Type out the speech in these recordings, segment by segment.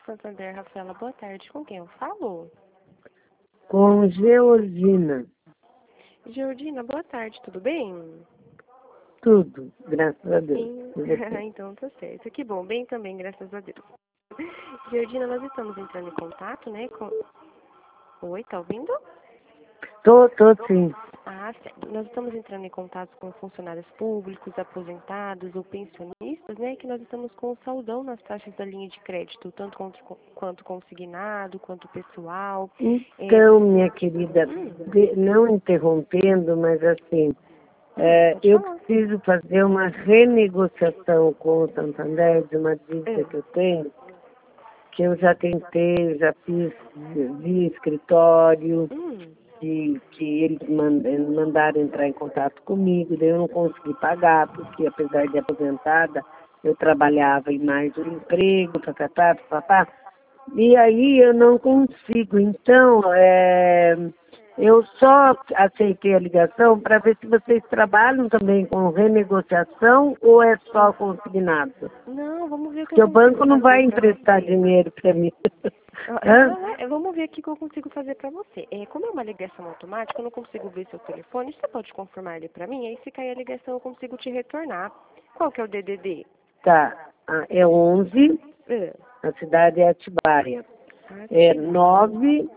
Santander, Rafaela, boa tarde. Com quem eu falo? Com Georgina. Georgina, boa tarde, tudo bem? Tudo, graças a Deus. Então tá certo. Que bom, bem também, graças a Deus. Georgina, nós estamos entrando em contato, né? Oi, tá ouvindo? Tô sim. Ah, certo. Nós estamos entrando em contato com funcionários públicos, aposentados ou pensionistas, né? Que nós estamos com o saldão nas taxas da linha de crédito, tanto quanto consignado, quanto pessoal. Então, minha querida, não interrompendo, mas assim, eu Falar. preciso fazer uma renegociação com o Santander de uma dívida que eu tenho, que eu já tentei, já fiz via escritório, que eles mandaram entrar em contato comigo, daí eu não consegui pagar, porque apesar de aposentada, eu trabalhava em mais um emprego, papá. E aí eu não consigo. Então, eu só aceitei a ligação para ver se vocês trabalham também com renegociação ou é só consignado. Não, vamos ver o que Porque eu o consigo banco não fazer vai pra emprestar você. dinheiro para mim. Vamos ver aqui o que eu consigo fazer para você. Como é uma ligação automática, eu não consigo ver seu telefone. Você pode confirmar ele para mim? Aí, se cair a ligação, eu consigo te retornar. Qual que é o DDD? Tá, é 11, a cidade é Atibaia. É 9,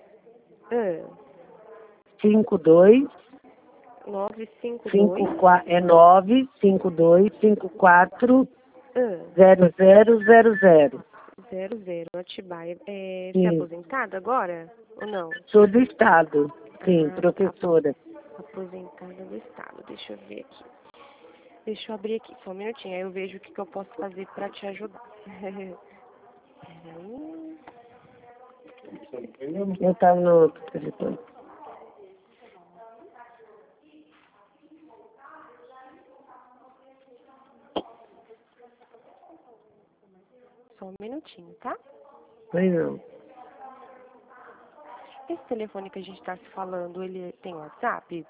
52, 952. é 952 54 0000. 00, Atibaia. Você é Sim, aposentada agora ou não? sou do estado, sim, Ah, tá. professora. Aposentada do estado. Deixa eu ver aqui. Deixa eu abrir aqui, só um minutinho, aí eu vejo o que eu posso fazer para te ajudar. Peraí. Eu estava no outro telefone. Só um minutinho, tá? Pois não. Esse telefone que a gente está se falando, ele tem WhatsApp?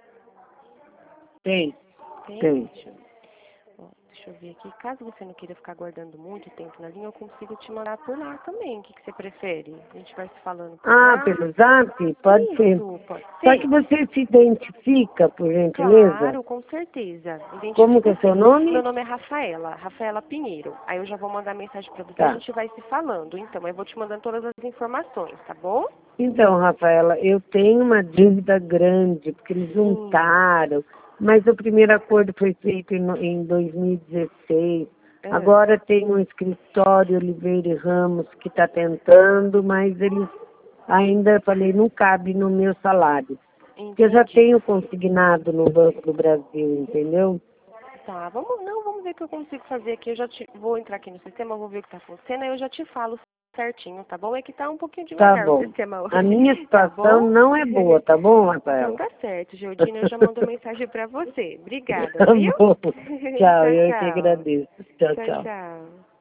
Tem. Tem? Deixa eu ver aqui. Caso você não queira ficar guardando muito tempo na linha, eu consigo te mandar por lá também. O que você prefere? A gente vai se falando por lá? Pelo Zap? Pode ser. Isso, pode Só ser. que você se identifica, por gentileza? Claro, com certeza. Como que é Identifico seu sim. nome? Meu nome é Rafaela, Rafaela Pinheiro. Aí eu já vou mandar mensagem para você, a Tá. gente vai se falando. Então, eu vou te mandando todas as informações, tá bom? Então, Rafaela, eu tenho uma dívida grande, porque eles juntaram, mas o primeiro acordo foi feito em 2016. Agora tem um escritório, Oliveira e Ramos, que está tentando, mas eles ainda, falei, não cabe no meu salário. Porque eu já tenho consignado no Banco do Brasil, entendeu? Tá, vamos ver o que eu consigo fazer aqui. Vou entrar aqui no sistema, vou ver o que está acontecendo, aí eu já te falo certinho, tá bom? É que tá um pouquinho Tá devagar o bom. sistema hoje. A minha Tá situação bom? não é boa, tá bom, Então Rafaela? tá certo, Georgina, eu já mando mensagem pra você. Obrigada, Tá viu? bom. Tchau, Tchau, eu que tchau. agradeço. Tchau, Tchau, tchau. tchau.